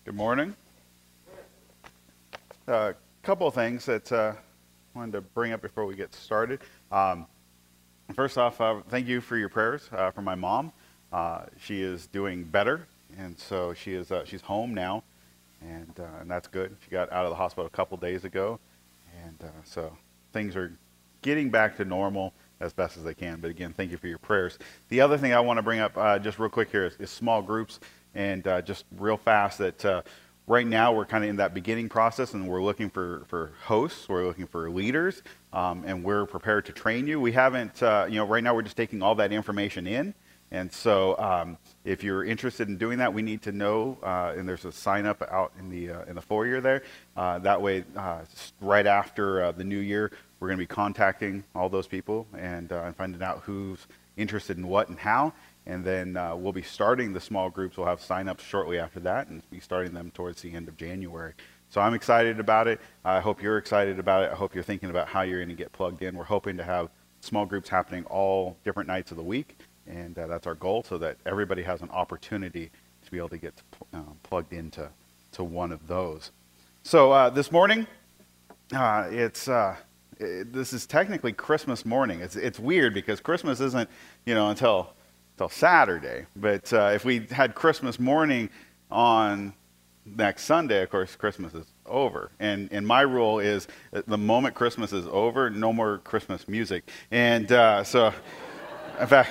Good morning. A couple of things that I wanted to bring up before we get started. First off, thank you for your prayers for my mom. She is doing better, and so she's home now, and that's good. She got out of the hospital a couple days ago, and so things are getting back to normal as best as they can. But again, thank you for your prayers. The other thing I want to bring up just real quick here is small groups. And just real fast that right now we're kind of in that beginning process, and we're looking for hosts, we're looking for leaders, and we're prepared to train you. We haven't, right now we're just taking all that information in. And so if you're interested in doing that, we need to know, and there's a sign up out in the foyer there. That way, right after the new year, we're going to be contacting all those people and finding out who's interested in what and how. And then we'll be starting the small groups. We'll have sign-ups shortly after that and be starting them towards the end of January. So I'm excited about it. I hope you're excited about it. I hope you're thinking about how you're going to get plugged in. We're hoping to have small groups happening all different nights of the week. And that's our goal, so that everybody has an opportunity to be able to get plugged into one of those. So this morning, this is technically Christmas morning. It's weird because Christmas isn't, until Saturday. But if we had Christmas morning on next Sunday, of course, Christmas is over. And my rule is the moment Christmas is over, no more Christmas music. And so, in fact,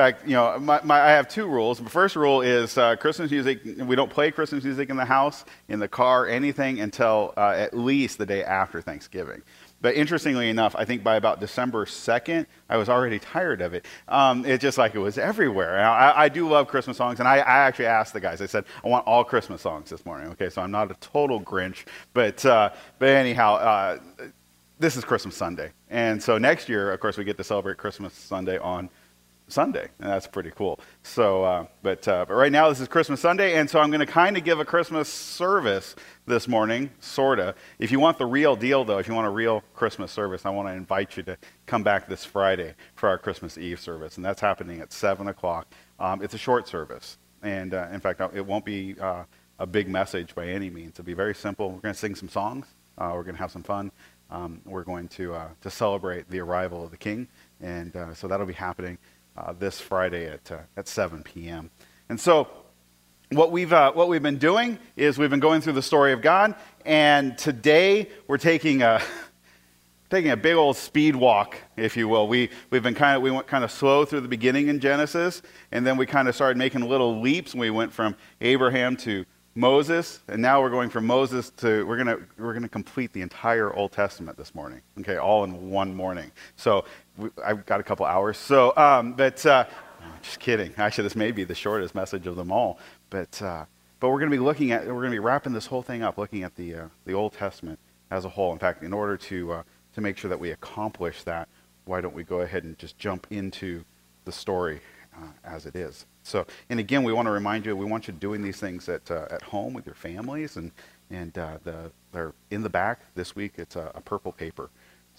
I have two rules. The first rule is Christmas music, we don't play Christmas music in the house, in the car, anything until at least the day after Thanksgiving. But interestingly enough, I think by about December 2nd, I was already tired of it. It's just like it was everywhere. I do love Christmas songs, and I actually asked the guys. I said, I want all Christmas songs this morning. Okay, so I'm not a total Grinch, but anyhow, this is Christmas Sunday. And so next year, of course, we get to celebrate Christmas Sunday on Sunday, and that's pretty cool. So, but right now this is Christmas Sunday, and so I'm going to kind of give a Christmas service this morning, sorta. If you want the real deal, though, if you want a real Christmas service, I want to invite you to come back this Friday for our Christmas Eve service, and that's happening at 7 o'clock. It's a short service, and in fact, it won't be a big message by any means. It'll be very simple. We're going to sing some songs. We're going to have some fun. We're going to celebrate the arrival of the King, and so that'll be happening this Friday at 7 p.m. And so what we've been doing is we've been going through the story of God, and today we're taking a big old speed walk, if you will. We went kind of slow through the beginning in Genesis, and then we kind of started making little leaps, and we went from Abraham to Moses, and now we're going from Moses to we're gonna complete the entire Old Testament this morning. Okay, all in one morning. So I've got a couple hours. So, just kidding. Actually, this may be the shortest message of them all. But we're going to be wrapping this whole thing up, looking at the Old Testament as a whole. In fact, in order to make sure that we accomplish that, why don't we go ahead and just jump into the story as it is. So, and again, we want to remind you, we want you doing these things at home with your families, and they're in the back this week. It's a purple paper.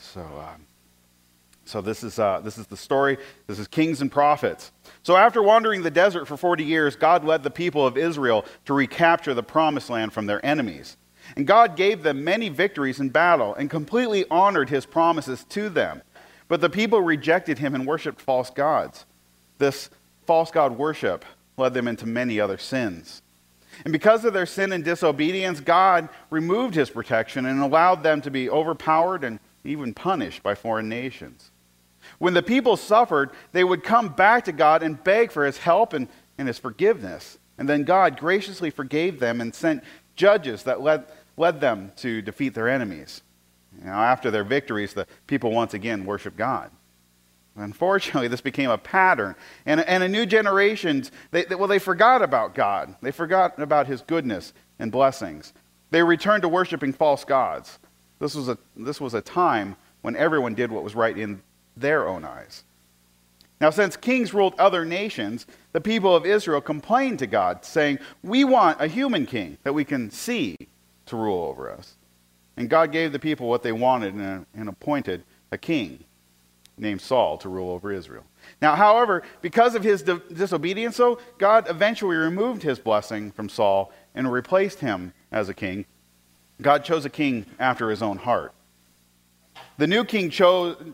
So this is the story. This is Kings and Prophets. So after wandering the desert for 40 years, God led the people of Israel to recapture the promised land from their enemies. And God gave them many victories in battle and completely honored his promises to them. But the people rejected him and worshipped false gods. This false god worship led them into many other sins. And because of their sin and disobedience, God removed his protection and allowed them to be overpowered and even punished by foreign nations. When the people suffered, they would come back to God and beg for his help and his forgiveness. And then God graciously forgave them and sent judges that led them to defeat their enemies. After their victories, the people once again worshiped God. Unfortunately, this became a pattern. And a new generation, they forgot about God. They forgot about his goodness and blessings. They returned to worshiping false gods. This was a time when everyone did what was right in their own eyes. Now, since kings ruled other nations, the people of Israel complained to God, saying, "We want a human king that we can see to rule over us." And God gave the people what they wanted and appointed a king named Saul to rule over Israel. Now, however, because of his disobedience, God eventually removed his blessing from Saul and replaced him as a king, God chose a king after his own heart. The new king chosen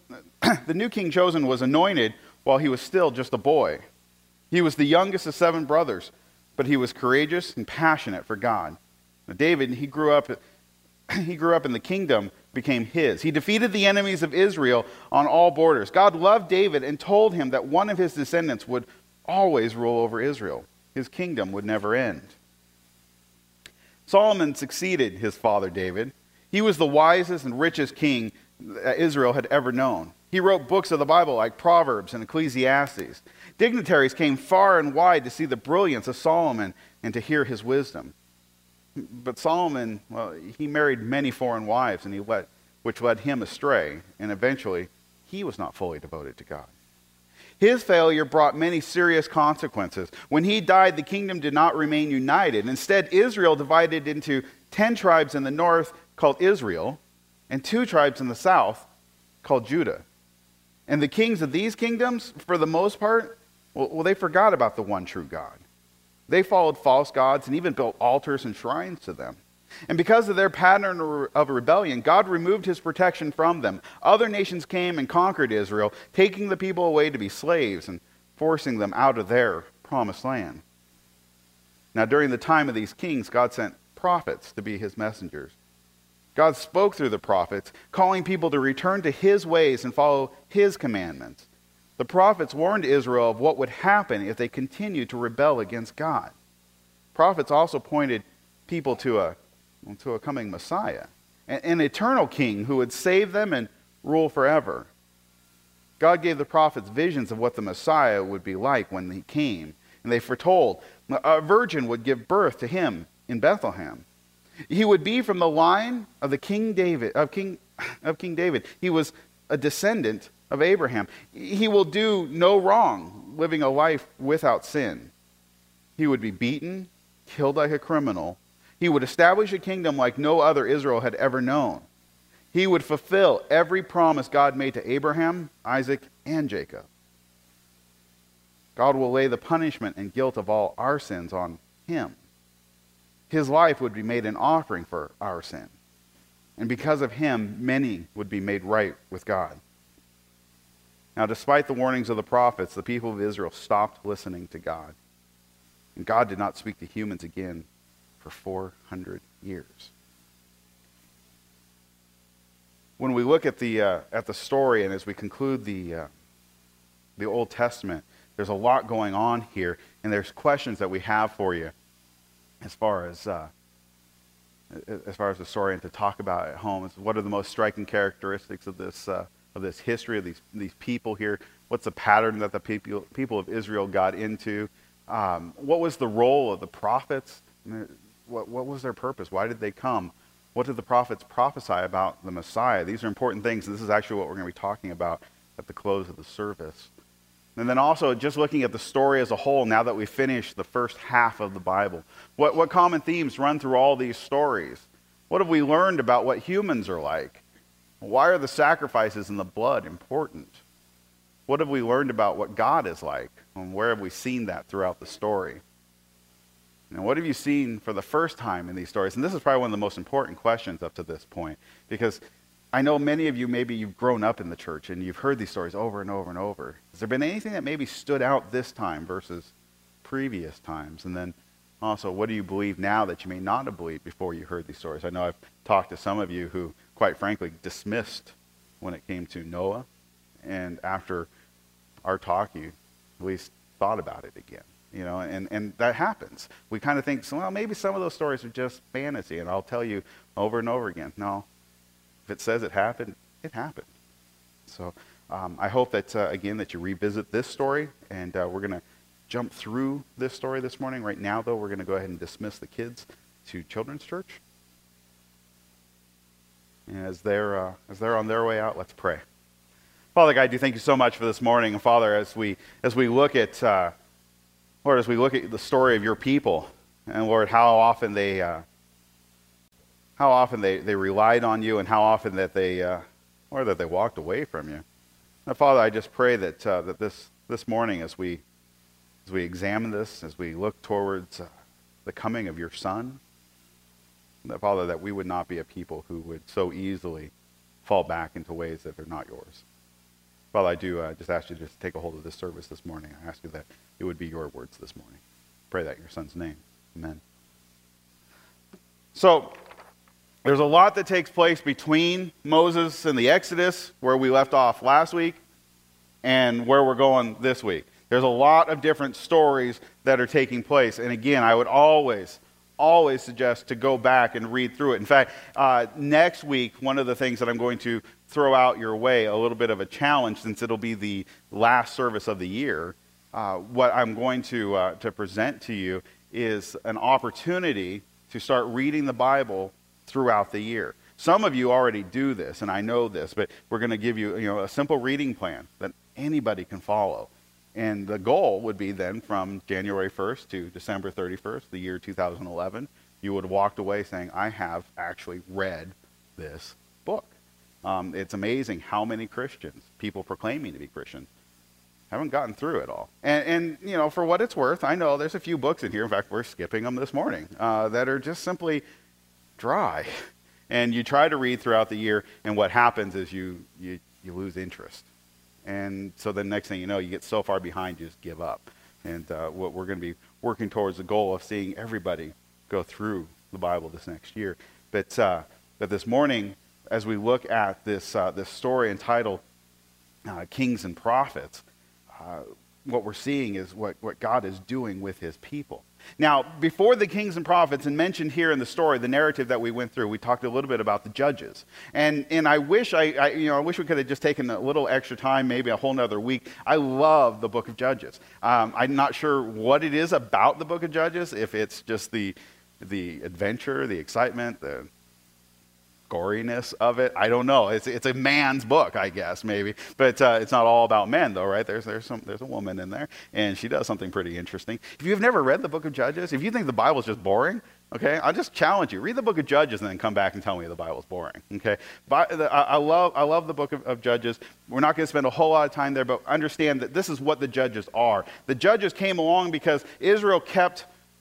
was anointed while he was still just a boy. He was the youngest of 7 brothers, but he was courageous and passionate for God. Now, David, he grew up in the kingdom, became his. He defeated the enemies of Israel on all borders. God loved David and told him that one of his descendants would always rule over Israel. His kingdom would never end. Solomon succeeded his father David. He was the wisest and richest king that Israel had ever known. He wrote books of the Bible like Proverbs and Ecclesiastes. Dignitaries came far and wide to see the brilliance of Solomon and to hear his wisdom. But Solomon, well, he married many foreign wives, which led him astray, and eventually he was not fully devoted to God. His failure brought many serious consequences. When he died, the kingdom did not remain united. Instead, Israel divided into 10 tribes in the north called Israel, and 2 tribes in the south called Judah. And the kings of these kingdoms, for the most part, well, they forgot about the one true God. They followed false gods and even built altars and shrines to them. And because of their pattern of rebellion, God removed his protection from them. Other nations came and conquered Israel, taking the people away to be slaves and forcing them out of their promised land. Now, during the time of these kings, God sent prophets to be his messengers. God spoke through the prophets, calling people to return to his ways and follow his commandments. The prophets warned Israel of what would happen if they continued to rebel against God. Prophets also pointed people to a coming Messiah, an eternal king who would save them and rule forever. God gave the prophets visions of what the Messiah would be like when he came, and they foretold a virgin would give birth to him in Bethlehem. He would be from the line of the King David. He was a descendant of Abraham. He will do no wrong, living a life without sin. He would be beaten, killed like a criminal. He would establish a kingdom like no other Israel had ever known. He would fulfill every promise God made to Abraham, Isaac, and Jacob. God will lay the punishment and guilt of all our sins on him. His life would be made an offering for our sin. And because of him, many would be made right with God. Now, despite the warnings of the prophets, the people of Israel stopped listening to God. And God did not speak to humans again for 400 years. When we look at the story and as we conclude the Old Testament, there's a lot going on here, and there's questions that we have for you as far as the story and to talk about at home. What are the most striking characteristics of this history of these people here? What's the pattern that the people of Israel got into? What was the role of the prophets? What was their purpose? Why did they come? What did the prophets prophesy about the Messiah? These are important things, and this is actually what we're going to be talking about at the close of the service. And then also, just looking at the story as a whole, now that we've finished the first half of the Bible, what common themes run through all these stories? What have we learned about what humans are like? Why are the sacrifices and the blood important? What have we learned about what God is like? And where have we seen that throughout the story? And what have you seen for the first time in these stories? And this is probably one of the most important questions up to this point, because I know many of you, maybe you've grown up in the church and you've heard these stories over and over and over. Has there been anything that maybe stood out this time versus previous times? And then also, what do you believe now that you may not have believed before you heard these stories? I know I've talked to some of you who, quite frankly, dismissed when it came to Noah. And after our talk, you at least thought about it again. You know, and that happens. We kind of think, well, maybe some of those stories are just fantasy, and I'll tell you over and over again. No, if it says it happened, it happened. So I hope that, again, that you revisit this story, and we're going to jump through this story this morning. Right now, though, we're going to go ahead and dismiss the kids to Children's Church. And as they're on their way out, let's pray. Father God, I do thank you so much for this morning, and Father, as we look at Lord, as we look at the story of your people, and Lord, how often they relied on you, and how often that they walked away from you. Now, Father, I just pray that this morning, as we examine this, as we look towards the coming of your Son. That, Father, that we would not be a people who would so easily fall back into ways that are not yours. Father, I do just ask you to just take a hold of this service this morning. I ask you that it would be your words this morning. Pray that in your Son's name. Amen. So, there's a lot that takes place between Moses and the Exodus, where we left off last week, and where we're going this week. There's a lot of different stories that are taking place. And again, I would always suggest to go back and read through it. In fact, next week, one of the things that I'm going to throw out your way, a little bit of a challenge, since it'll be the last service of the year, what I'm going to present to you is an opportunity to start reading the Bible throughout the year. Some of you already do this, and I know this, but we're going to give you, a simple reading plan that anybody can follow. And the goal would be then from January 1st to December 31st, the year 2011, you would have walked away saying, I have actually read this book. It's amazing how many Christians, people proclaiming to be Christians, haven't gotten through it all. And for what it's worth, I know there's a few books in here, in fact, we're skipping them this morning, that are just simply dry. And you try to read throughout the year, and what happens is you lose interest. And so the next thing you know, you get so far behind, you just give up. And what we're going to be working towards the goal of seeing everybody go through the Bible this next year. But this morning, as we look at this story entitled Kings and Prophets, what we're seeing is what God is doing with his people. Now, before the kings and prophets, and mentioned here in the story, the narrative that we went through, we talked a little bit about the judges. And I wish I wish we could have just taken a little extra time, maybe a whole nother week. I love the book of Judges. I'm not sure what it is about the book of Judges, if it's just the adventure, the excitement, the goriness of it. I don't know. It's a man's book, I guess, maybe. But it's not all about men, though, right? There's a woman in there, and she does something pretty interesting. If you've never read the book of Judges, if you think the Bible's just boring, okay, I'll just challenge you. Read the book of Judges and then come back and tell me the Bible's boring, okay? But I love the book of Judges. We're not going to spend a whole lot of time there, but understand that this is what the judges are. The judges came along because Israel kept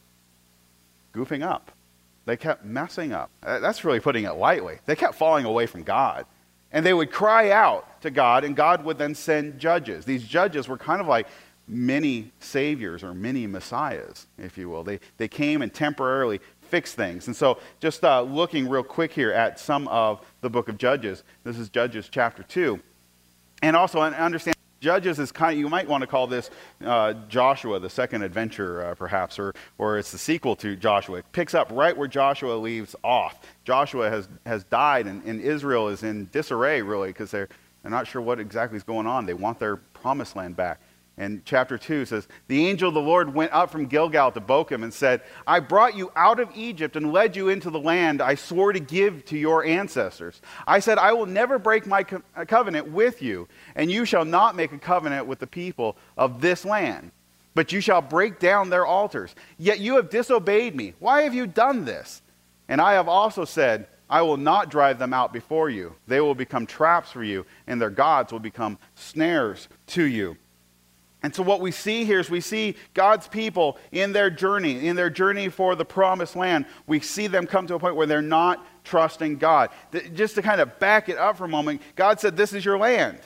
goofing up. They kept messing up. That's really putting it lightly. They kept falling away from God. And they would cry out to God, and God would then send judges. These judges were kind of like mini saviors or mini messiahs, if you will. They came and temporarily fixed things. And so just looking real quick here at some of the book of Judges. This is Judges chapter 2. And also understand, Judges is kind of, you might want to call this Joshua, the second adventure, perhaps, or it's the sequel to Joshua. It picks up right where Joshua leaves off. Joshua has died, and Israel is in disarray, really, because they're not sure what exactly is going on. They want their promised land back. And chapter 2 says, the angel of the Lord went up from Gilgal to Bochum and said, I brought you out of Egypt and led you into the land I swore to give to your ancestors. I said, I will never break my covenant with you, and you shall not make a covenant with the people of this land, but you shall break down their altars. Yet you have disobeyed me. Why have you done this? And I have also said, I will not drive them out before you. They will become traps for you, and their gods will become snares to you. And so what we see here is we see God's people in their journey for the promised land. We see them come to a point where they're not trusting God. Just to kind of back it up for a moment, God said, this is your land.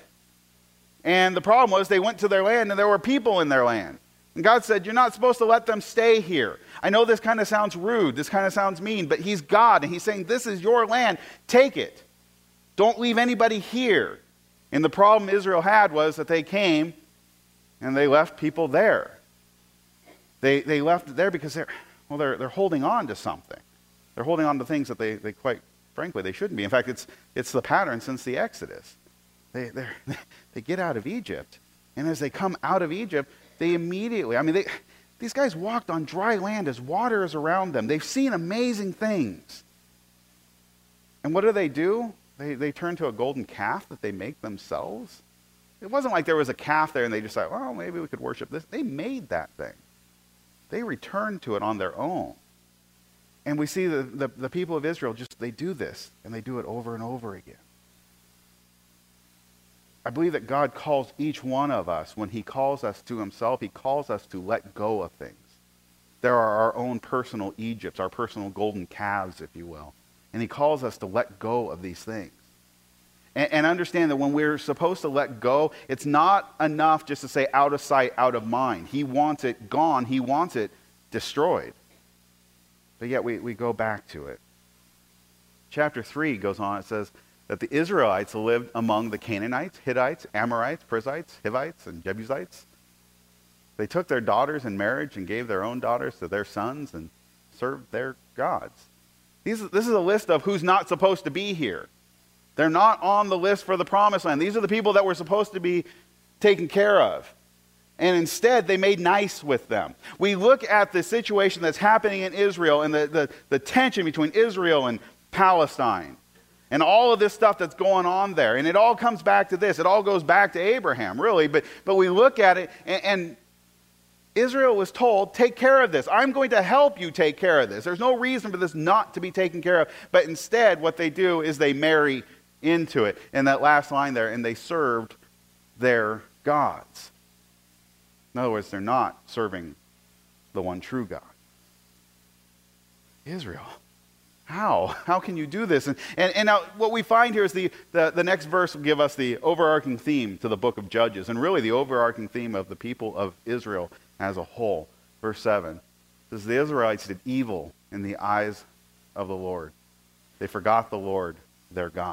And the problem was they went to their land and there were people in their land. And God said, you're not supposed to let them stay here. I know this kind of sounds rude, this kind of sounds mean, but he's God and he's saying, this is your land, take it. Don't leave anybody here. And the problem Israel had was that they came and they left people there. They left it there because they're holding on to something. They're holding on to things that they quite frankly they shouldn't be. In fact, it's the pattern since the Exodus. They get out of Egypt, and as they come out of Egypt, they immediately, these guys walked on dry land as water is around them. They've seen amazing things. And what do? They turn to a golden calf that they make themselves. It wasn't like there was a calf there and they just thought, well, maybe we could worship this. They made that thing. They returned to it on their own. And we see the people of Israel, they do this, and they do it over and over again. I believe that God calls each one of us, when he calls us to himself, he calls us to let go of things. There are our own personal Egypts, our personal golden calves, if you will. And he calls us to let go of these things. And understand that when we're supposed to let go, it's not enough just to say out of sight, out of mind. He wants it gone. He wants it destroyed. But yet we go back to it. Chapter 3 goes on. It says that the Israelites lived among the Canaanites, Hittites, Amorites, Perizzites, Hivites, and Jebusites. They took their daughters in marriage and gave their own daughters to their sons and served their gods. This is a list of who's not supposed to be here. They're not on the list for the promised land. These are the people that were supposed to be taken care of. And instead, they made nice with them. We look at the situation that's happening in Israel and the tension between Israel and Palestine and all of this stuff that's going on there. And it all comes back to this. It all goes back to Abraham, really. But we look at it, and Israel was told, take care of this. I'm going to help you take care of this. There's no reason for this not to be taken care of. But instead, what they do is they marry into it. And that last line there, and they served their gods. In other words, they're not serving the one true God. Israel, how? How can you do this? And now what we find here is the next verse will give us the overarching theme to the book of Judges, and really the overarching theme of the people of Israel as a whole. Verse 7 says, the Israelites did evil in the eyes of the Lord. They forgot the Lord, their God.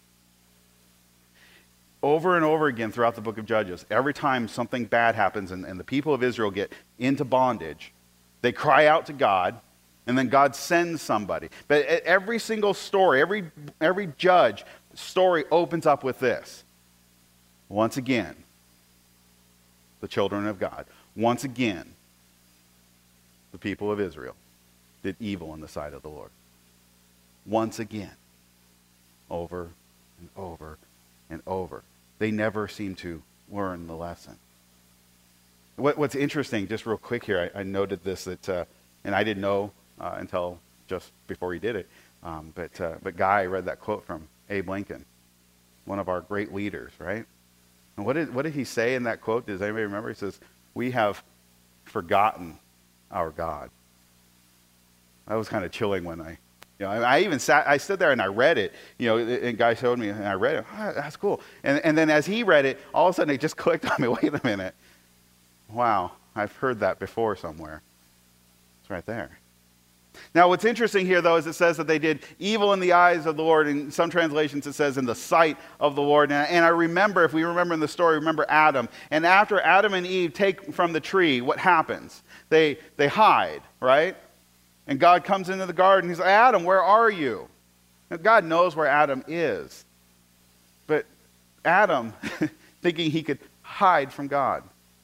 Over and over again throughout the book of Judges, every time something bad happens and the people of Israel get into bondage, they cry out to God, and then God sends somebody. But every single story, every judge story opens up with this. Once again, the children of God. Once again, the people of Israel did evil in the sight of the Lord. Once again. Over and over and over. They never seem to learn the lesson. What's interesting, just real quick here, I noted this, that, and I didn't know until just before he did it, but Guy read that quote from Abe Lincoln, one of our great leaders, right? And what did he say in that quote? Does anybody remember? He says, we have forgotten our God. That was kind of chilling when I stood there and I read it, and Guy showed me and I read it. Oh, that's cool. And then as he read it, all of a sudden it just clicked on me. Wait a minute. Wow, I've heard that before somewhere. It's right there. Now what's interesting here though is it says that they did evil in the eyes of the Lord. In some translations it says in the sight of the Lord. And I remember, if we remember in the story, remember Adam. And after Adam and Eve take from the tree, what happens? They hide, right? And God comes into the garden. He's like, Adam, where are you? And God knows where Adam is. But Adam, thinking he could hide from God.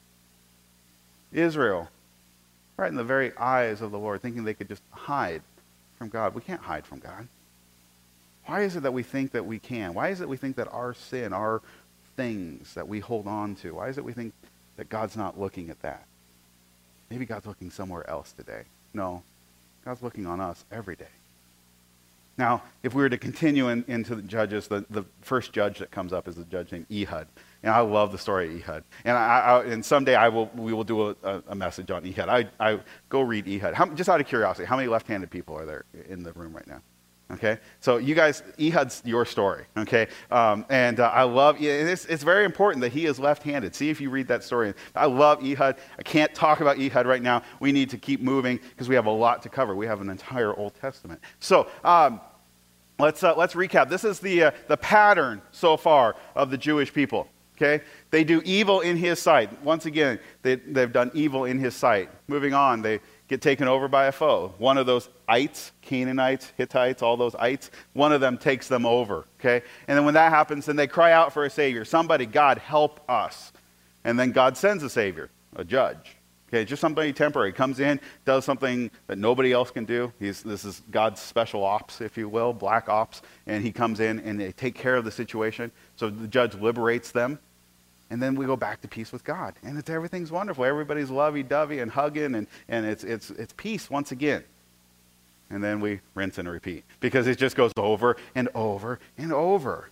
Israel, right in the very eyes of the Lord, thinking they could just hide from God. We can't hide from God. Why is it that we think that we can? Why is it we think that our sin, our things that we hold on to, why is it we think that God's not looking at that? Maybe God's looking somewhere else today. No. God's looking on us every day. Now, if we were to continue into the Judges, the first judge that comes up is a judge named Ehud. And I love the story of Ehud. And someday we will do a message on Ehud. I go read Ehud. Just out of curiosity, how many left-handed people are there in the room right now? Okay, so you guys, Ehud's your story, okay? I love, it's very important that he is left-handed. See if you read that story. I love Ehud. I can't talk about Ehud right now. We need to keep moving because we have a lot to cover. We have an entire Old Testament. So let's recap. This is the pattern so far of the Jewish people, okay? They do evil in his sight. Once again, they've done evil in his sight. Moving on, they get taken over by a foe. One of those ites, Canaanites, Hittites, all those ites, one of them takes them over, okay? And then when that happens, then they cry out for a savior. Somebody, God, help us. And then God sends a savior, a judge. Okay, just somebody temporary. Comes in, does something that nobody else can do. This is God's special ops, if you will, black ops. And he comes in and they take care of the situation. So the judge liberates them. And then we go back to peace with God. And everything's wonderful. Everybody's lovey-dovey and hugging, and it's peace once again. And then we rinse and repeat. Because it just goes over and over and over.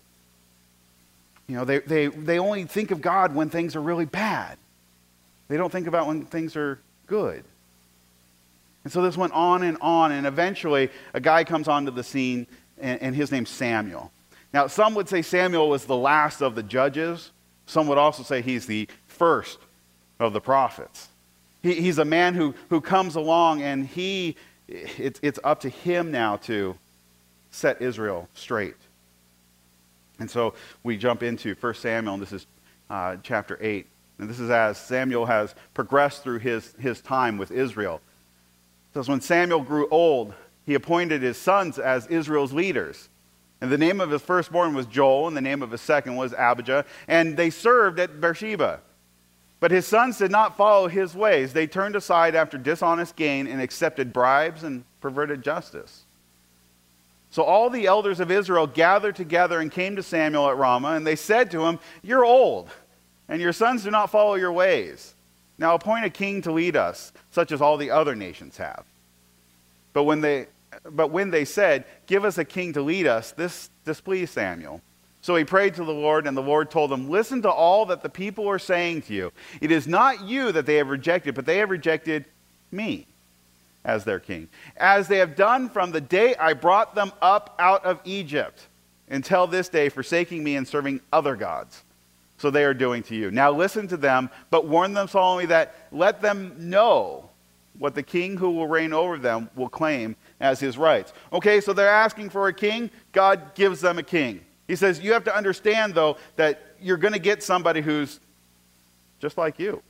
They only think of God when things are really bad. They don't think about when things are good. And so this went on, and eventually a guy comes onto the scene, and his name's Samuel. Now, some would say Samuel was the last of the judges. Some would also say he's the first of the prophets. He's a man who comes along, and it's up to him now to set Israel straight. And so we jump into 1 Samuel, and this is chapter 8. And this is as Samuel has progressed through his time with Israel. It says, when Samuel grew old, he appointed his sons as Israel's leaders. And the name of his firstborn was Joel, and the name of his second was Abijah. And they served at Beersheba. But his sons did not follow his ways. They turned aside after dishonest gain and accepted bribes and perverted justice. So all the elders of Israel gathered together and came to Samuel at Ramah, and they said to him, "You're old, and your sons do not follow your ways. Now appoint a king to lead us, such as all the other nations have." But when they said, "Give us a king to lead us," this displeased Samuel. So he prayed to the Lord, and the Lord told him, "Listen to all that the people are saying to you. It is not you that they have rejected, but they have rejected me as their king, as they have done from the day I brought them up out of Egypt until this day, forsaking me and serving other gods. So they are doing to you. Now listen to them, but warn them solemnly that let them know what the king who will reign over them will claim as his rights." Okay, so they're asking for a king. God gives them a king. He says, you have to understand, though, that you're going to get somebody who's just like you.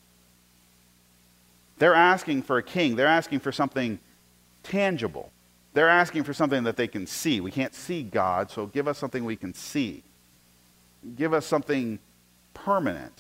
They're asking for a king. They're asking for something tangible. They're asking for something that they can see. We can't see God, so give us something we can see. Give us something permanent.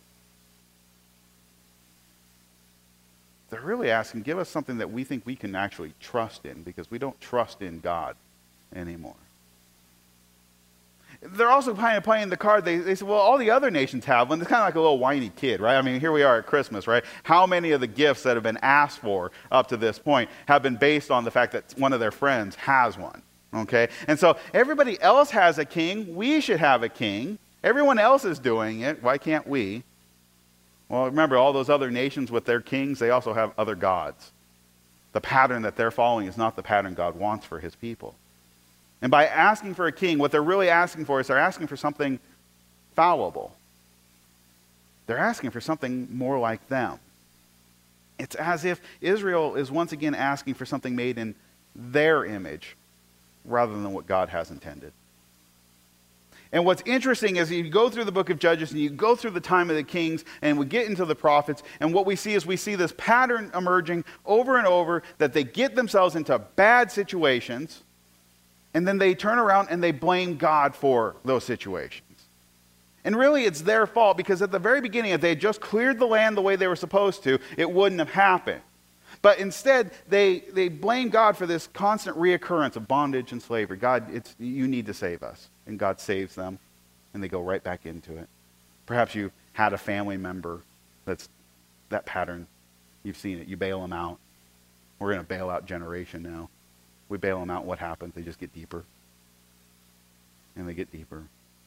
They're really asking, give us something that we think we can actually trust in, because we don't trust in God anymore. They're also kind of playing the card. They say, well, all the other nations have one. It's kind of like a little whiny kid, right? I mean, here we are at Christmas, right? How many of the gifts that have been asked for up to this point have been based on the fact that one of their friends has one? Okay? And so everybody else has a king. We should have a king. Everyone else is doing it. Why can't we? Well, remember, all those other nations with their kings, they also have other gods. The pattern that they're following is not the pattern God wants for his people. And by asking for a king, what they're really asking for is they're asking for something fallible. They're asking for something more like them. It's as if Israel is once again asking for something made in their image rather than what God has intended. And what's interesting is you go through the book of Judges and you go through the time of the kings and we get into the prophets, and what we see is we see this pattern emerging over and over, that they get themselves into bad situations and then they turn around and they blame God for those situations. And really it's their fault, because at the very beginning, if they had just cleared the land the way they were supposed to, it wouldn't have happened. But instead, they blame God for this constant reoccurrence of bondage and slavery. God, you need to save us. And God saves them, and they go right back into it. Perhaps you had a family member that's that pattern. You've seen it. You bail them out. We're in a bailout generation now. We bail them out, what happens? They just get deeper. And they get deeper.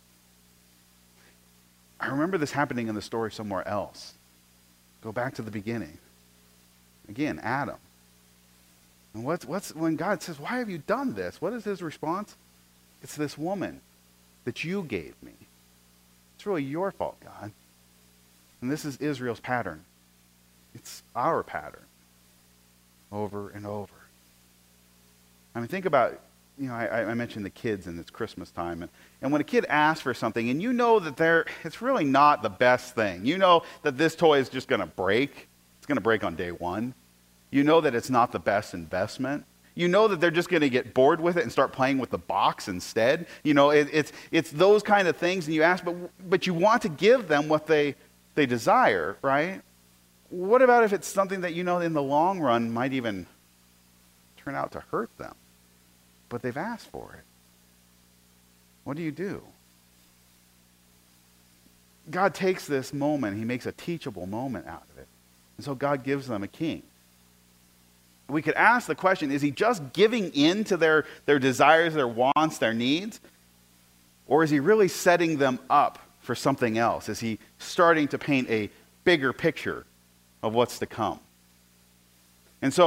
I remember this happening in the story somewhere else. Go back to the beginning. Again, Adam. And what's when God says, "Why have you done this?" What is his response? "It's this woman that you gave me. It's really your fault, God." And this is Israel's pattern. It's our pattern. Over and over. I mean, think about, I mentioned the kids and it's Christmas time. And when a kid asks for something and you know that it's really not the best thing. You know that this toy is just going to break. It's going to break on day one. You know that it's not the best investment. You know that they're just going to get bored with it and start playing with the box instead. It's those kind of things, and you ask, but you want to give them what they desire, right? What about if it's something that in the long run might even turn out to hurt them, but they've asked for it? What do? God takes this moment, he makes a teachable moment out of it. And so God gives them a king. We could ask the question, is he just giving in to their desires, their wants, their needs? Or is he really setting them up for something else? Is he starting to paint a bigger picture of what's to come? And so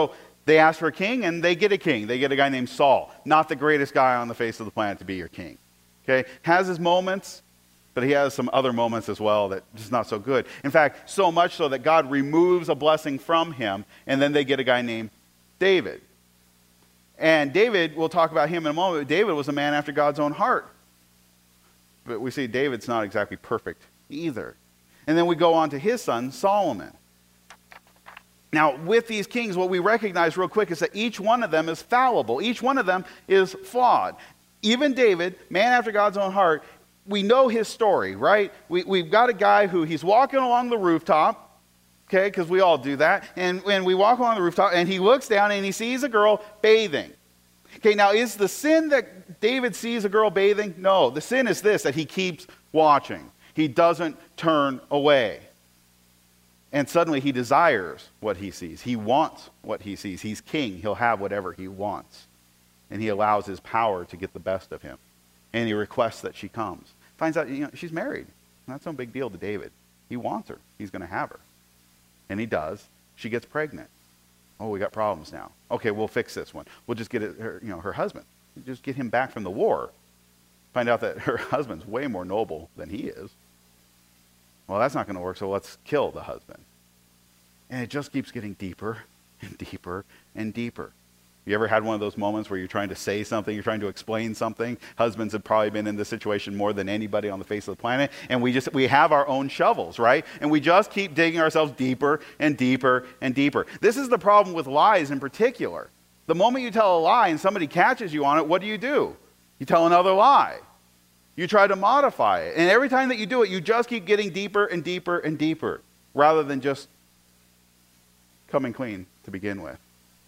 They ask for a king, and they get a king. They get a guy named Saul, not the greatest guy on the face of the planet to be your king. Okay? Has his moments, but he has some other moments as well that just not so good. In fact, so much so that God removes a blessing from him, and then they get a guy named David. And David, we'll talk about him in a moment, but David was a man after God's own heart. But we see David's not exactly perfect either. And then we go on to his son, Solomon. Now, with these kings, what we recognize real quick is that each one of them is fallible. Each one of them is flawed. Even David, man after God's own heart, we know his story, right? We've got a guy who he's walking along the rooftop, okay, because we all do that. And when we walk along the rooftop, and he looks down and he sees a girl bathing. Okay, now is the sin that David sees a girl bathing? No, the sin is this, that he keeps watching. He doesn't turn away. And suddenly he desires what he sees. He wants what he sees. He's king. He'll have whatever he wants. And he allows his power to get the best of him. And he requests that she comes. Finds out, she's married. That's no big deal to David. He wants her. He's going to have her. And he does. She gets pregnant. Oh, we got problems now. Okay, we'll fix this one. We'll just get her husband. Just get him back from the war. Find out that her husband's way more noble than he is. Well, that's not going to work, so let's kill the husband. And it just keeps getting deeper and deeper and deeper. You ever had one of those moments where you're trying to say something, you're trying to explain something? Husbands have probably been in this situation more than anybody on the face of the planet. And we have our own shovels, right? And we just keep digging ourselves deeper and deeper and deeper. This is the problem with lies in particular. The moment you tell a lie and somebody catches you on it, what do? You tell another lie. You try to modify it. And every time that you do it, you just keep getting deeper and deeper and deeper, rather than just coming clean to begin with.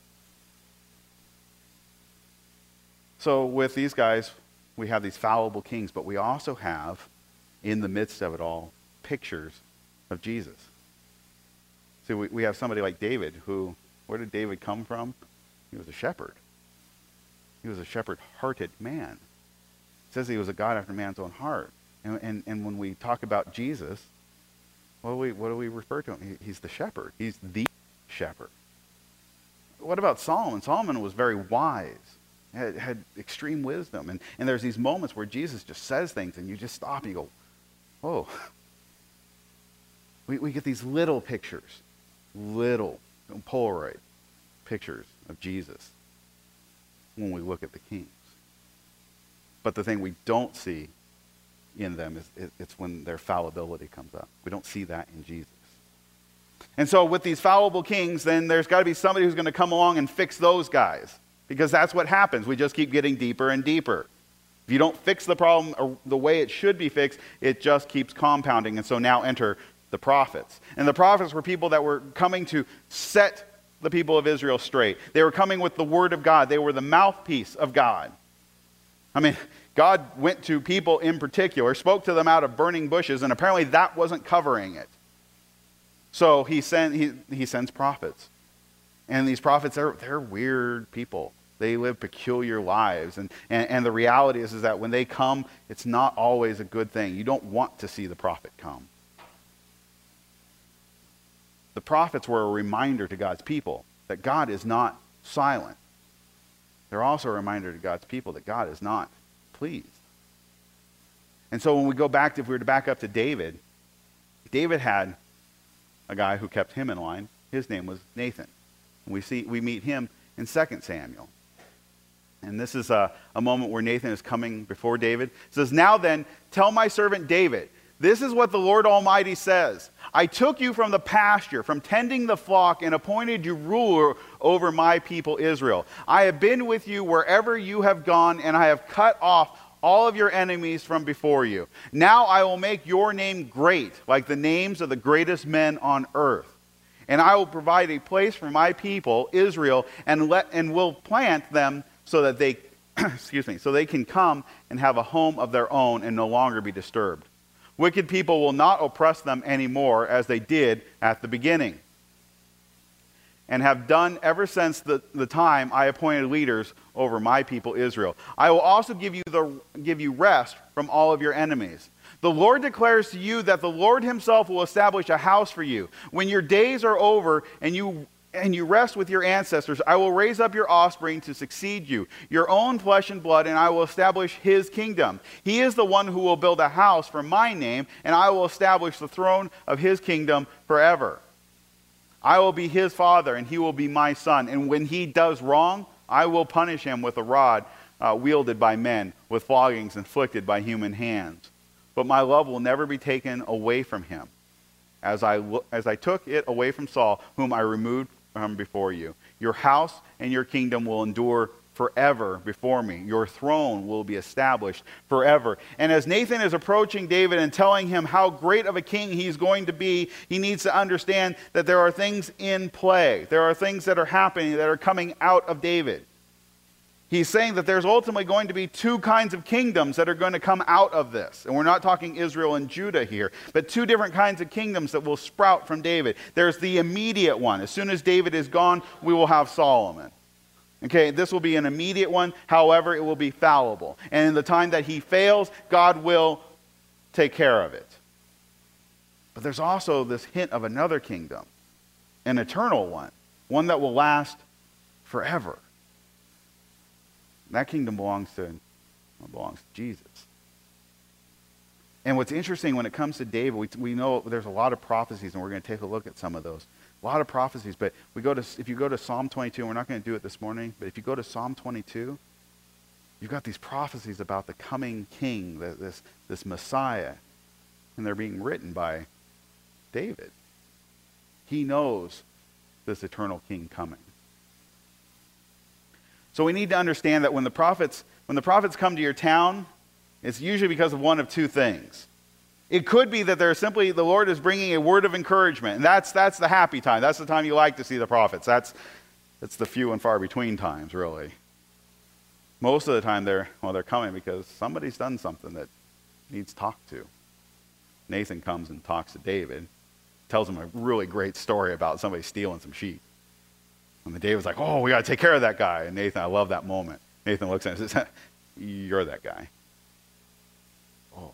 So with these guys, we have these fallible kings, but we also have, in the midst of it all, pictures of Jesus. See, we have somebody like David, who, where did David come from? He was a shepherd. He was a shepherd-hearted man. It says he was a God after man's own heart. And when we talk about Jesus, what do we refer to him? He's the shepherd. He's the shepherd. What about Solomon? Solomon was very wise, had extreme wisdom. And there's these moments where Jesus just says things and you just stop and you go, oh. We get these little pictures, little Polaroid pictures of Jesus when we look at the kings. But the thing we don't see in them is it's when their fallibility comes up. We don't see that in Jesus. And so with these fallible kings, then there's got to be somebody who's going to come along and fix those guys. Because that's what happens. We just keep getting deeper and deeper. If you don't fix the problem the way it should be fixed, it just keeps compounding. And so now enter the prophets. And the prophets were people that were coming to set the people of Israel straight. They were coming with the word of God. They were the mouthpiece of God. I mean, God went to people in particular, spoke to them out of burning bushes, and apparently that wasn't covering it. So he sends prophets. And these prophets, they're weird people. They live peculiar lives. And the reality is that when they come, it's not always a good thing. You don't want to see the prophet come. The prophets were a reminder to God's people that God is not silent. They're also a reminder to God's people that God is not pleased. And so when we go back, if we were to back up to David, David had a guy who kept him in line. His name was Nathan. We meet him in 2 Samuel. And this is a moment where Nathan is coming before David. It says, "Now then, tell my servant David, this is what the Lord Almighty says. I took you from the pasture, from tending the flock, and appointed you ruler over my people Israel. I have been with you wherever you have gone, and I have cut off all of your enemies from before you. Now I will make your name great, like the names of the greatest men on earth. And I will provide a place for my people Israel, and will plant them so that they so they can come and have a home of their own and no longer be disturbed. Wicked people will not oppress them anymore as they did at the beginning, and have done ever since the time I appointed leaders over my people Israel. I will also give you rest from all of your enemies. The Lord declares to you that the Lord himself will establish a house for you. When your days are over and you and you rest with your ancestors, I will raise up your offspring to succeed you, your own flesh and blood, and I will establish his kingdom. He is the one who will build a house for my name, and I will establish the throne of his kingdom forever. I will be his father, and he will be my son. And when he does wrong, I will punish him with a rod wielded by men, with floggings inflicted by human hands. But my love will never be taken away from him, as I took it away from Saul, whom I removed from before you. Your house and your kingdom will endure forever before me. Your throne will be established forever. And as Nathan is approaching David and telling him how great of a king he's going to be, he needs to understand that there are things in play. There are things that are happening that are coming out of David. He's saying that there's ultimately going to be two kinds of kingdoms that are going to come out of this. And we're not talking Israel and Judah here, but two different kinds of kingdoms that will sprout from David. There's the immediate one. As soon as David is gone, we will have Solomon. Okay, this will be an immediate one. However, it will be fallible. And in the time that he fails, God will take care of it. But there's also this hint of another kingdom, an eternal one that will last forever. That kingdom belongs to Jesus. And what's interesting when it comes to David, we know there's a lot of prophecies, and we're going to take a look at some of those. A lot of prophecies, but if you go to Psalm 22, and we're not going to do it this morning, but if you go to Psalm 22, you've got these prophecies about the coming king, this Messiah, and they're being written by David. He knows this eternal king coming. So we need to understand that when the prophets come to your town, it's usually because of one of two things. It could be that the Lord is bringing a word of encouragement, and that's the happy time. That's the time you like to see the prophets. That's the few and far between times, really. Most of the time they're coming because somebody's done something that needs talked to. Nathan comes and talks to David, tells him a really great story about somebody stealing some sheep. And David's like, oh, we got to take care of that guy. And Nathan, I love that moment. Nathan looks at him and says, you're that guy. Oh.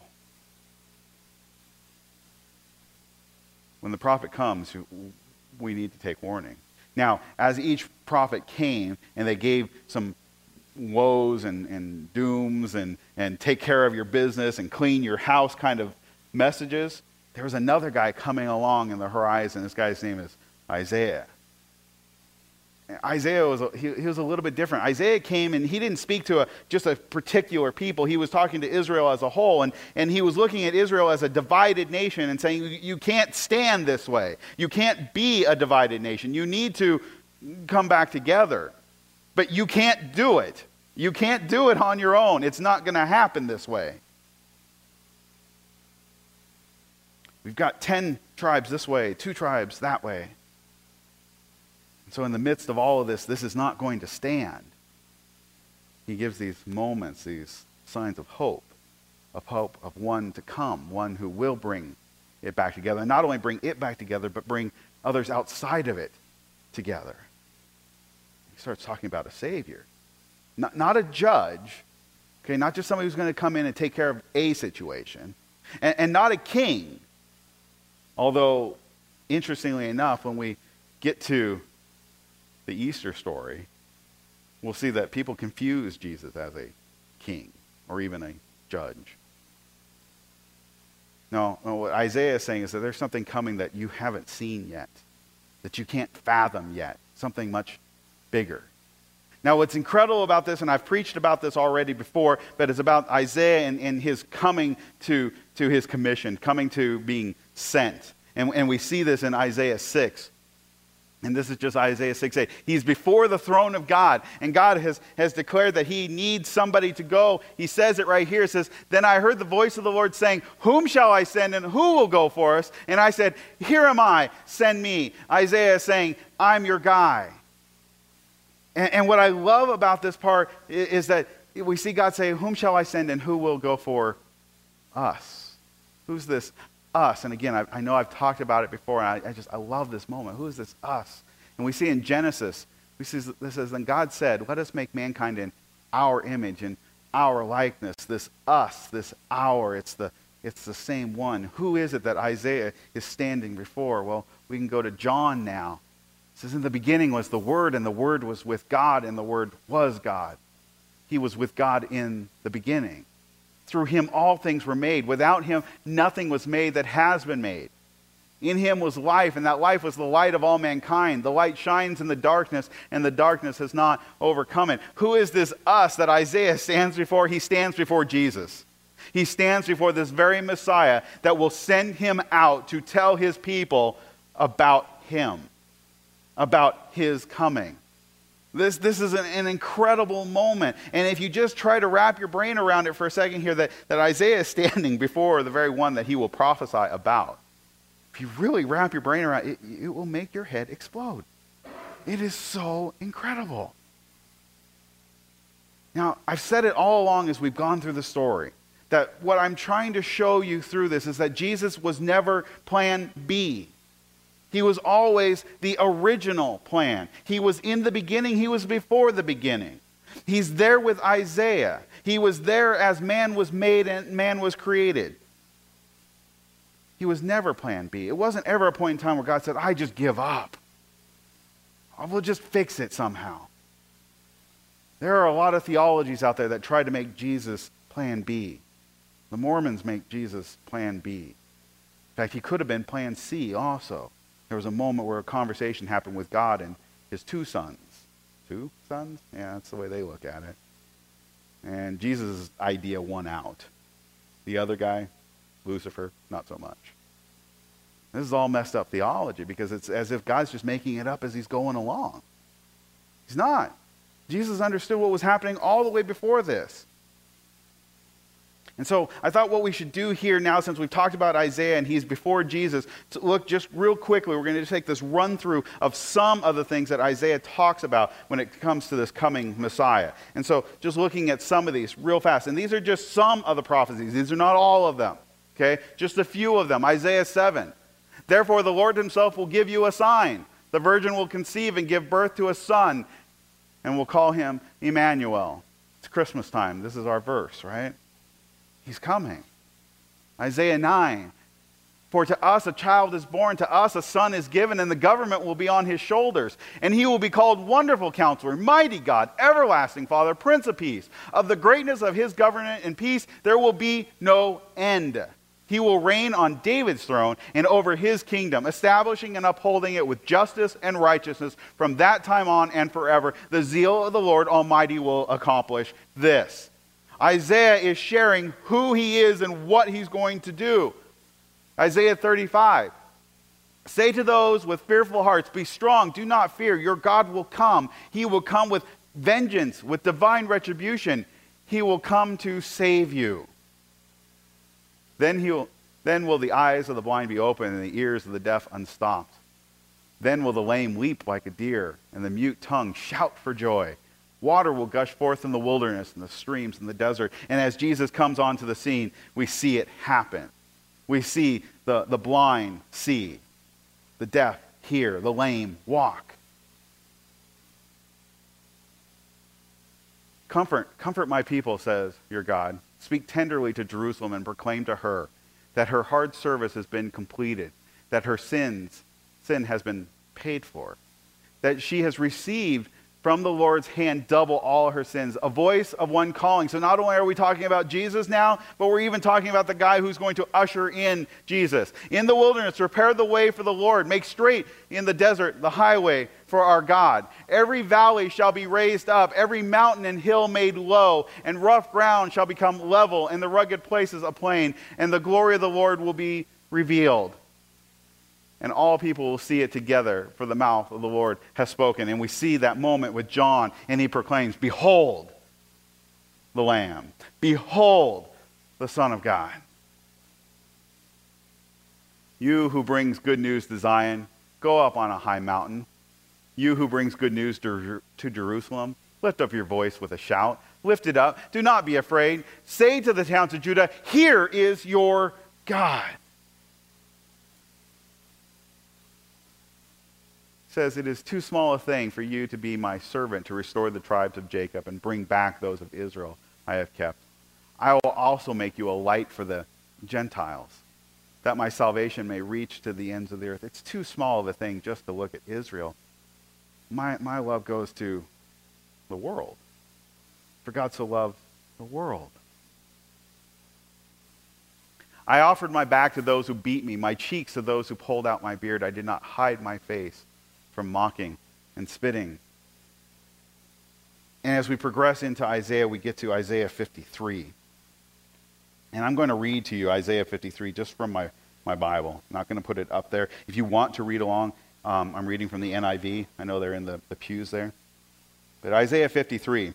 When the prophet comes, we need to take warning. Now, as each prophet came and they gave some woes and dooms and take care of your business and clean your house kind of messages, there was another guy coming along in the horizon. This guy's name is Isaiah. Isaiah was a little bit different. Isaiah came and he didn't speak to just a particular people. He was talking to Israel as a whole, and he was looking at Israel as a divided nation and saying, you can't stand this way. You can't be a divided nation. You need to come back together. But you can't do it. You can't do it on your own. It's not going to happen this way. We've got 10 tribes this way, 2 tribes that way. So in the midst of all of this is not going to stand. He gives these moments, these signs of hope of one to come, one who will bring it back together. And not only bring it back together, but bring others outside of it together. He starts talking about a Savior. Not a judge, okay, not just somebody who's going to come in and take care of a situation. And not a king. Although, interestingly enough, when we get to the Easter story, we'll see that people confuse Jesus as a king or even a judge. No, what Isaiah is saying is that there's something coming that you haven't seen yet, that you can't fathom yet, something much bigger. Now, what's incredible about this, and I've preached about this already before, but it's about Isaiah and his coming to his commission, coming to being sent. And we see this in Isaiah 6. And this is just Isaiah 6:8. He's before the throne of God, and God has declared that he needs somebody to go. He says it right here. It says, then I heard the voice of the Lord saying, whom shall I send, and who will go for us? And I said, here am I, send me. Isaiah is saying, I'm your guy. And what I love about this part is that we see God say, whom shall I send, and who will go for us? Who's this us? And again, I know I've talked about it before, and I love this moment. Who is this us? And we see in Genesis, this says, then God said, let us make mankind in our image and our likeness. This us, this our, it's the same one. Who is it that Isaiah is standing before? Well, we can go to John now. It says, in the beginning was the Word, and the Word was with God, and the Word was God. He was with God in the beginning. Through him all things were made. Without him nothing was made that has been made. In him was life, and that life was the light of all mankind. The light shines in the darkness, and the darkness has not overcome it. Who is this us that Isaiah stands before? He stands before Jesus. He stands before this very Messiah that will send him out to tell his people about him, about his coming. This is an incredible moment. And if you just try to wrap your brain around it for a second here, that Isaiah is standing before the very one that he will prophesy about. If you really wrap your brain around it, it will make your head explode. It is so incredible. Now, I've said it all along as we've gone through the story, that what I'm trying to show you through this is that Jesus was never plan B. He was always the original plan. He was in the beginning. He was before the beginning. He's there with Isaiah. He was there as man was made and man was created. He was never plan B. It wasn't ever a point in time where God said, I just give up. We'll just fix it somehow. There are a lot of theologies out there that try to make Jesus plan B. The Mormons make Jesus plan B. In fact, he could have been plan C also. There was a moment where a conversation happened with God and his two sons. Two sons? Yeah, that's the way they look at it. And Jesus' idea won out. The other guy, Lucifer, not so much. This is all messed up theology because it's as if God's just making it up as he's going along. He's not. Jesus understood what was happening all the way before this. And so I thought what we should do here now, since we've talked about Isaiah and he's before Jesus, to look just real quickly, we're going to just take this run through of some of the things that Isaiah talks about when it comes to this coming Messiah. And so just looking at some of these real fast. And these are just some of the prophecies. These are not all of them. Okay? Just a few of them. Isaiah 7. Therefore the Lord himself will give you a sign. The virgin will conceive and give birth to a son, and will call him Emmanuel. It's Christmas time. This is our verse, right? He's coming. Isaiah 9. For to us a child is born, to us a son is given, and the government will be on his shoulders. And he will be called Wonderful Counselor, Mighty God, Everlasting Father, Prince of Peace. Of the greatness of his government and peace there will be no end. He will reign on David's throne and over his kingdom, establishing and upholding it with justice and righteousness from that time on and forever. The zeal of the Lord Almighty will accomplish this. Isaiah is sharing who he is and what he's going to do. Isaiah 35. Say to those with fearful hearts, be strong, do not fear. Your God will come. He will come with vengeance, with divine retribution. He will come to save you. Then will the eyes of the blind be opened and the ears of the deaf unstopped. Then will the lame leap like a deer and the mute tongue shout for joy. Water will gush forth in the wilderness and the streams in the desert. And as Jesus comes onto the scene, we see it happen. We see the blind see, the deaf hear, the lame walk. Comfort my people, says your God. Speak tenderly to Jerusalem and proclaim to her that her hard service has been completed, that her sin has been paid for, that she has received from the Lord's hand double all her sins. A voice of one calling. So not only are we talking about Jesus now, but we're even talking about the guy who's going to usher in Jesus. In the wilderness, prepare the way for the Lord. Make straight in the desert the highway for our God. Every valley shall be raised up, every mountain and hill made low, and rough ground shall become level, and the rugged places a plain, and the glory of the Lord will be revealed. And all people will see it together, for the mouth of the Lord has spoken. And we see that moment with John, and he proclaims, behold the Lamb. Behold the Son of God. You who brings good news to Zion, go up on a high mountain. You who brings good news to Jerusalem, lift up your voice with a shout. Lift it up. Do not be afraid. Say to the towns of Judah, here is your God. Says, it is too small a thing for you to be my servant to restore the tribes of Jacob and bring back those of Israel I have kept. I will also make you a light for the Gentiles, that my salvation may reach to the ends of the earth. It's too small of a thing just to look at Israel. my love goes to the world. For God so loved the world. I offered my back to those who beat me, my cheeks to those who pulled out my beard. I did not hide my face from mocking and spitting. And as we progress into Isaiah, we get to Isaiah 53. And I'm going to read to you Isaiah 53 just from my Bible. I'm not going to put it up there. If you want to read along, I'm reading from the NIV. I know they're in the pews there. But Isaiah 53.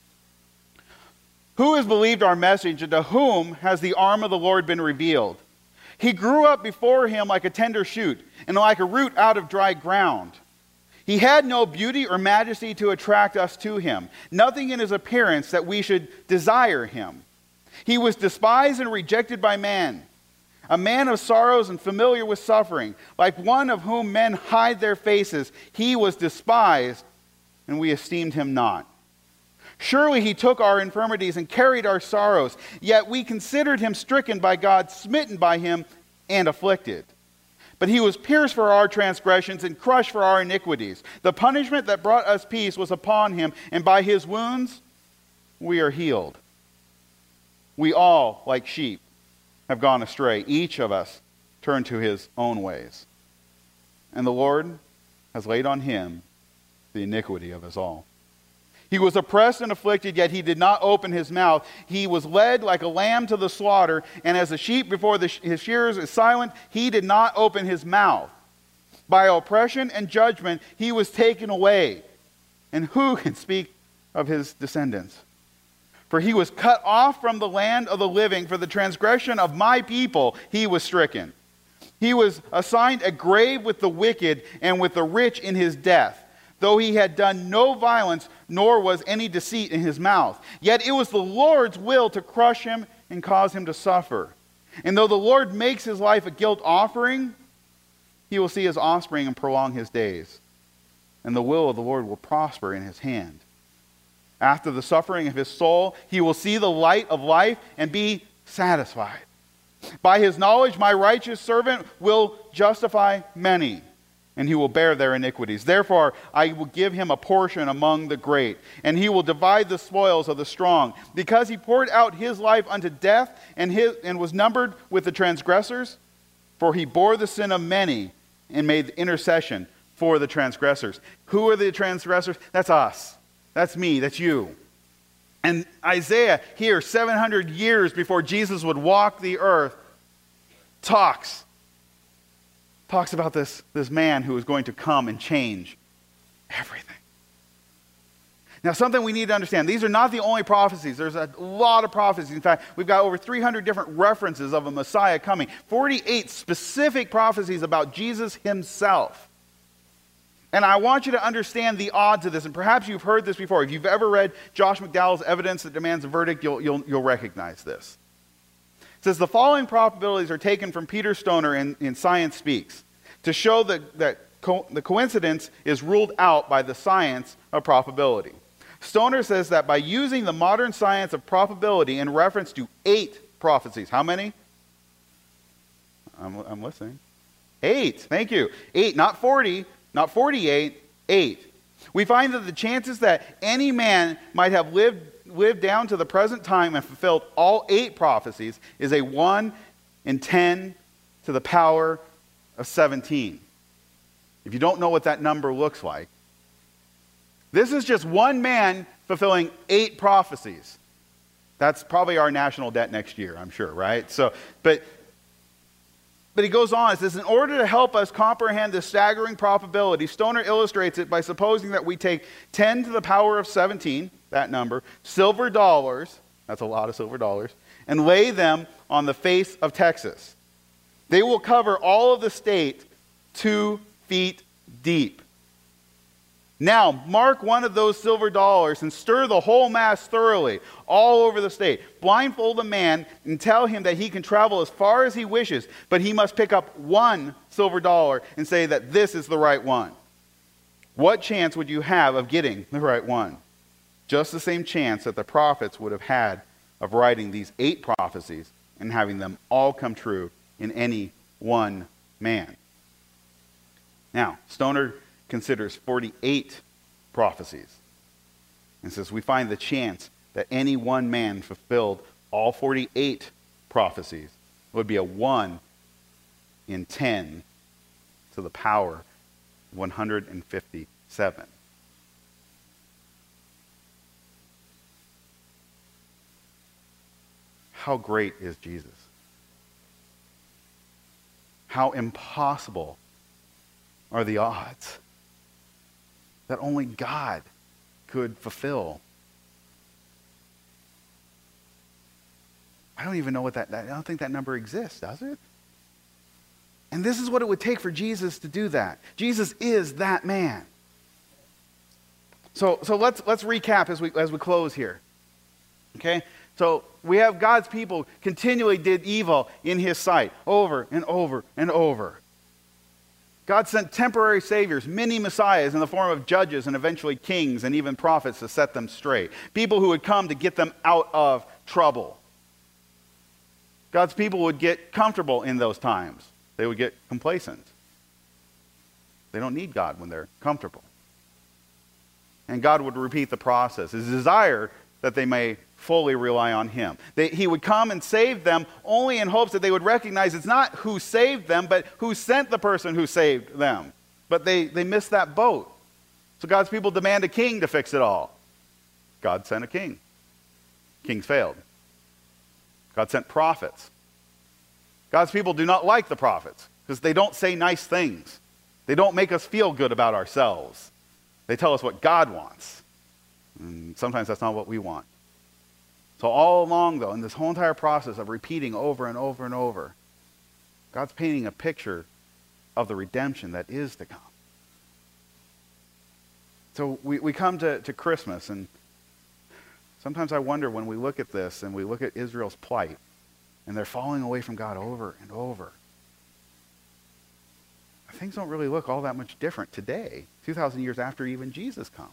Who has believed our message, and to whom has the arm of the Lord been revealed? He grew up before him like a tender shoot, and like a root out of dry ground. He had no beauty or majesty to attract us to him, nothing in his appearance that we should desire him. He was despised and rejected by man, a man of sorrows and familiar with suffering, like one of whom men hide their faces. He was despised, and we esteemed him not. Surely he took our infirmities and carried our sorrows, yet we considered him stricken by God, smitten by him, and afflicted. But he was pierced for our transgressions and crushed for our iniquities. The punishment that brought us peace was upon him, and by his wounds we are healed. We all, like sheep, have gone astray. Each of us turned to his own ways. And the Lord has laid on him the iniquity of us all. He was oppressed and afflicted, yet he did not open his mouth. He was led like a lamb to the slaughter, and as a sheep before his shearers is silent, he did not open his mouth. By oppression and judgment he was taken away. And who can speak of his descendants? For he was cut off from the land of the living. For the transgression of my people he was stricken. He was assigned a grave with the wicked and with the rich in his death, though he had done no violence, nor was any deceit in his mouth. Yet it was the Lord's will to crush him and cause him to suffer. And though the Lord makes his life a guilt offering, he will see his offspring and prolong his days. And the will of the Lord will prosper in his hand. After the suffering of his soul, he will see the light of life and be satisfied. By his knowledge, my righteous servant will justify many, and he will bear their iniquities. Therefore, I will give him a portion among the great, and he will divide the spoils of the strong. Because he poured out his life unto death, and was numbered with the transgressors, for he bore the sin of many, and made intercession for the transgressors. Who are the transgressors? That's us. That's me. That's you. And Isaiah here, 700 years before Jesus would walk the earth, talks about this man who is going to come and change everything. Now, something we need to understand. These are not the only prophecies. There's a lot of prophecies. In fact, we've got over 300 different references of a Messiah coming. 48 specific prophecies about Jesus himself. And I want you to understand the odds of this. And perhaps you've heard this before. If you've ever read Josh McDowell's Evidence That Demands a Verdict, you'll recognize this. It says, the following probabilities are taken from Peter Stoner in Science Speaks to show that the coincidence is ruled out by the science of probability. Stoner says that by using the modern science of probability in reference to 8 prophecies. How many? I'm listening. 8. Thank you. 8, not 40, not 48, 8. We find that the chances that any man might have lived down to the present time and fulfilled all 8 prophecies is a 1 in 10 to the power of 17. If you don't know what that number looks like, this is just one man fulfilling 8 prophecies. That's probably our national debt next year, I'm sure, right? But he goes on, it says, in order to help us comprehend this staggering probability, Stoner illustrates it by supposing that we take 10 to the power of 17, that number, silver dollars, that's a lot of silver dollars, and lay them on the face of Texas. They will cover all of the state 2 feet deep. Now, mark one of those silver dollars and stir the whole mass thoroughly, all over the state. Blindfold a man and tell him that he can travel as far as he wishes, but he must pick up one silver dollar and say that this is the right one. What chance would you have of getting the right one? Just the same chance that the prophets would have had of writing these 8 prophecies and having them all come true in any one man. Now, Stoner considers 48 prophecies. And since we find the chance that any one man fulfilled all 48 prophecies, it would be a 1 in 10 to the power 157. How great is Jesus? How impossible are the odds that only God could fulfill? I don't even know what I don't think that number exists, does it? And this is what it would take for Jesus to do that. Jesus is that man. So let's recap as we close here. Okay? So we have God's people continually did evil in his sight over and over and over. God sent temporary saviors, many messiahs in the form of judges and eventually kings and even prophets to set them straight. People who would come to get them out of trouble. God's people would get comfortable in those times. They would get complacent. They don't need God when they're comfortable. And God would repeat the process. His desire that they may fully rely on him. He would come and save them only in hopes that they would recognize it's not who saved them, but who sent the person who saved them. But they missed that boat. So God's people demand a king to fix it all. God sent a king. Kings failed. God sent prophets. God's people do not like the prophets because they don't say nice things. They don't make us feel good about ourselves. They tell us what God wants. And sometimes that's not what we want. So all along, though, in this whole entire process of repeating over and over and over, God's painting a picture of the redemption that is to come. So we come to Christmas, and sometimes I wonder when we look at this and we look at Israel's plight, and they're falling away from God over and over. Things don't really look all that much different today, 2,000 years after even Jesus comes.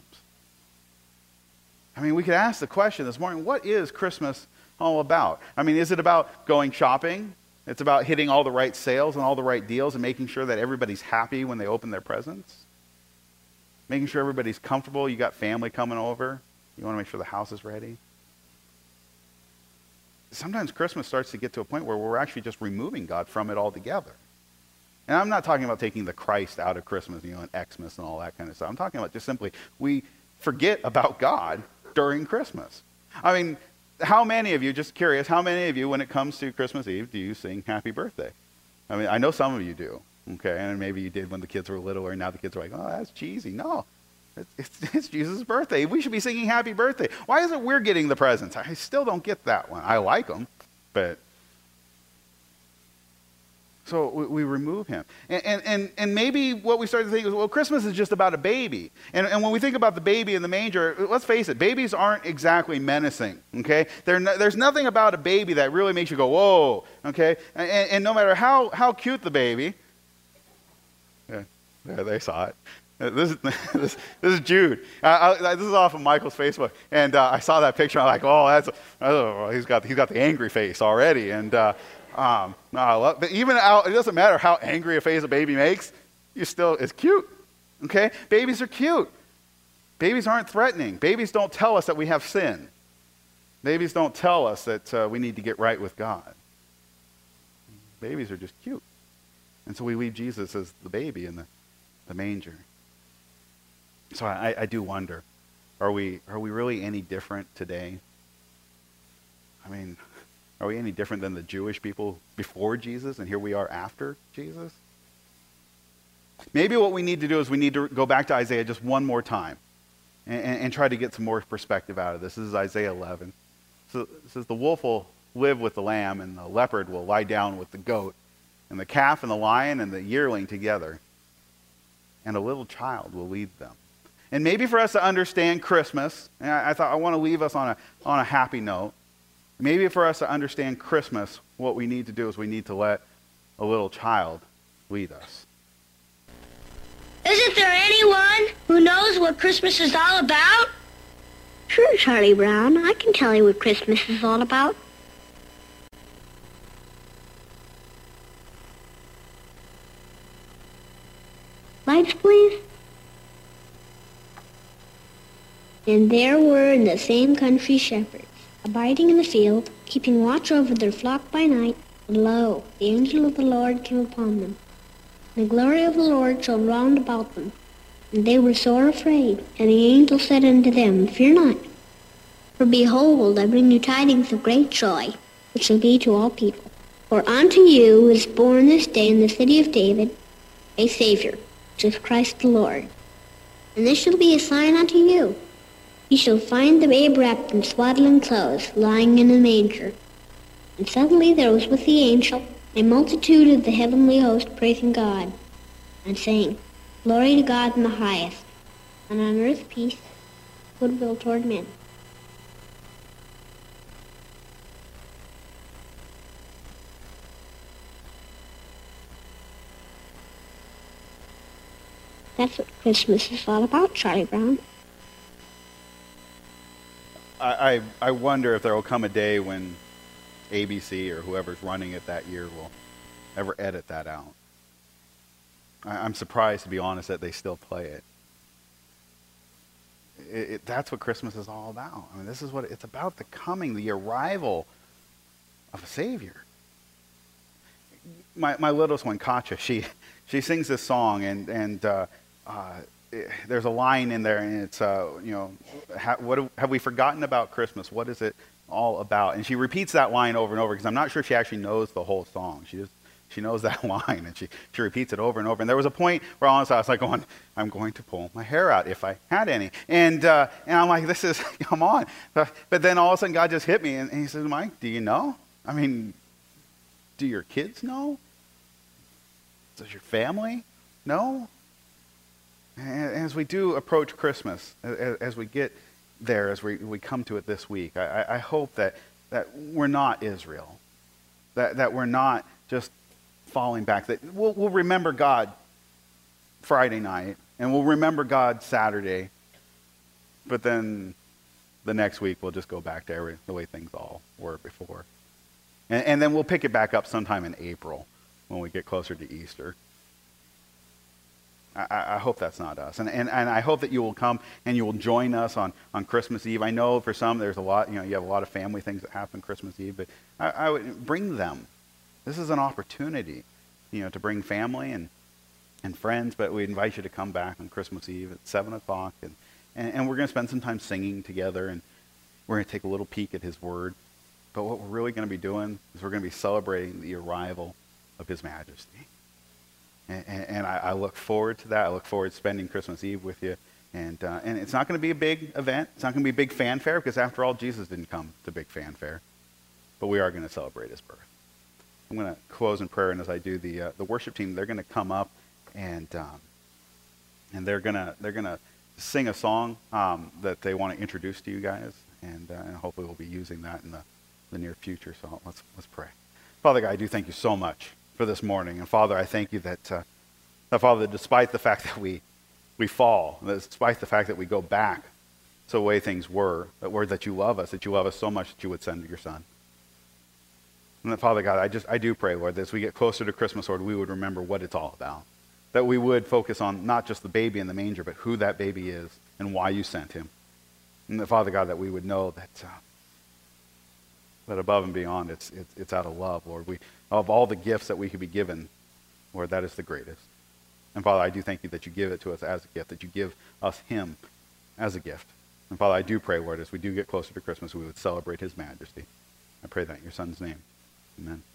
I mean, we could ask the question this morning, what is Christmas all about? I mean, is it about going shopping? It's about hitting all the right sales and all the right deals and making sure that everybody's happy when they open their presents? Making sure everybody's comfortable. You got family coming over. You want to make sure the house is ready. Sometimes Christmas starts to get to a point where we're actually just removing God from it altogether. And I'm not talking about taking the Christ out of Christmas, and Xmas and all that kind of stuff. I'm talking about just simply we forget about God during Christmas. I mean, how many of you, just curious, how many of you, when it comes to Christmas Eve, do you sing Happy Birthday? I mean, I know some of you do, okay? And maybe you did when the kids were little, or now the kids are like, oh, that's cheesy. No, it's Jesus' birthday. We should be singing Happy Birthday. Why is it we're getting the presents? I still don't get that one. I like them, but... So we remove him. And maybe what we start to think is, well, Christmas is just about a baby. And when we think about the baby in the manger, let's face it, babies aren't exactly menacing, okay? There's nothing about a baby that really makes you go, whoa, okay? And no matter how cute the baby, yeah, they saw it. This is Jude. This is off of Michael's Facebook, and I saw that picture. I'm like, he's got the angry face already, and but even out, it doesn't matter how angry a face a baby makes. It's cute. Okay, babies are cute. Babies aren't threatening. Babies don't tell us that we have sin. Babies don't tell us that we need to get right with God. Babies are just cute, and so we leave Jesus as the baby in the manger. So I do wonder, are we really any different today? I mean, are we any different than the Jewish people before Jesus, and here we are after Jesus? Maybe what we need to do is we need to go back to Isaiah just one more time and try to get some more perspective out of this. This is Isaiah 11. So it says, the wolf will live with the lamb, and the leopard will lie down with the goat, and the calf and the lion and the yearling together, and a little child will lead them. And maybe for us to understand Christmas, and I thought I want to leave us on a happy note. Maybe for us to understand Christmas, what we need to do is we need to let a little child lead us. Isn't there anyone who knows what Christmas is all about? Sure, Charlie Brown. I can tell you what Christmas is all about. Lights, please. And there were in the same country shepherds, abiding in the field, keeping watch over their flock by night. And lo, the angel of the Lord came upon them. And the glory of the Lord shone round about them. And they were sore afraid. And the angel said unto them, Fear not. For behold, I bring you tidings of great joy, which shall be to all people. For unto you is born this day in the city of David a Savior, which is Christ the Lord. And this shall be a sign unto you. Ye shall find the babe wrapped in swaddling clothes, lying in a manger. And suddenly there was with the angel a multitude of the heavenly host praising God, and saying, Glory to God in the highest, and on earth peace, goodwill toward men. That's what Christmas is all about, Charlie Brown. I wonder if there will come a day when ABC or whoever's running it that year will ever edit that out. I'm surprised, to be honest, that they still play it. That's what Christmas is all about. I mean, this is what it's about: the coming, the arrival of a Savior. My littlest one, Katja, she sings this song, and there's a line in there, and it's what have we forgotten about Christmas? What is it all about? And she repeats that line over and over, because I'm not sure she actually knows the whole song. She knows that line, and she repeats it over and over. And there was a point where honestly I was like going, I'm going to pull my hair out if I had any. And I'm like, this is, come on. But then all of a sudden God just hit me, and he says, Mike, do you know? I mean, do your kids know? Does your family know? And as we do approach Christmas, as we get there, as we come to it this week, I hope that we're not Israel, that we're not just falling back, that we'll remember God Friday night, and we'll remember God Saturday, but then the next week we'll just go back to the way things all were before. And then we'll pick it back up sometime in April when we get closer to Easter. I hope that's not us. And I hope that you will come and you will join us on Christmas Eve. I know for some there's a lot, you have a lot of family things that happen Christmas Eve, but I would bring them. This is an opportunity, to bring family and friends, but we invite you to come back on Christmas Eve at 7 o'clock, and we're going to spend some time singing together, and we're going to take a little peek at His Word. But what we're really going to be doing is we're going to be celebrating the arrival of His Majesty. And I look forward to that. I look forward to spending Christmas Eve with you. And it's not going to be a big event. It's not going to be a big fanfare, because after all, Jesus didn't come to big fanfare. But we are going to celebrate His birth. I'm going to close in prayer, and as I do, the worship team, they're going to come up and they're going to sing a song that they want to introduce to you guys, and hopefully we'll be using that in the near future. So let's pray. Father God, I do thank you so much for this morning, and Father, I thank you that Father, despite the fact that we fall, despite the fact that we go back to the way things were, that you love us so much that you would send your Son. And that, Father God, I do pray, Lord, that as we get closer to Christmas, Lord, we would remember what it's all about. That we would focus on not just the baby in the manger, but who that baby is and why you sent him. And that, Father God, that we would know that above and beyond, it's out of love, Lord. Of all the gifts that we could be given, Lord, that is the greatest. And Father, I do thank you that you give it to us as a gift, that you give us him as a gift. And Father, I do pray, Lord, as we do get closer to Christmas, we would celebrate his majesty. I pray that in your Son's name. Amen.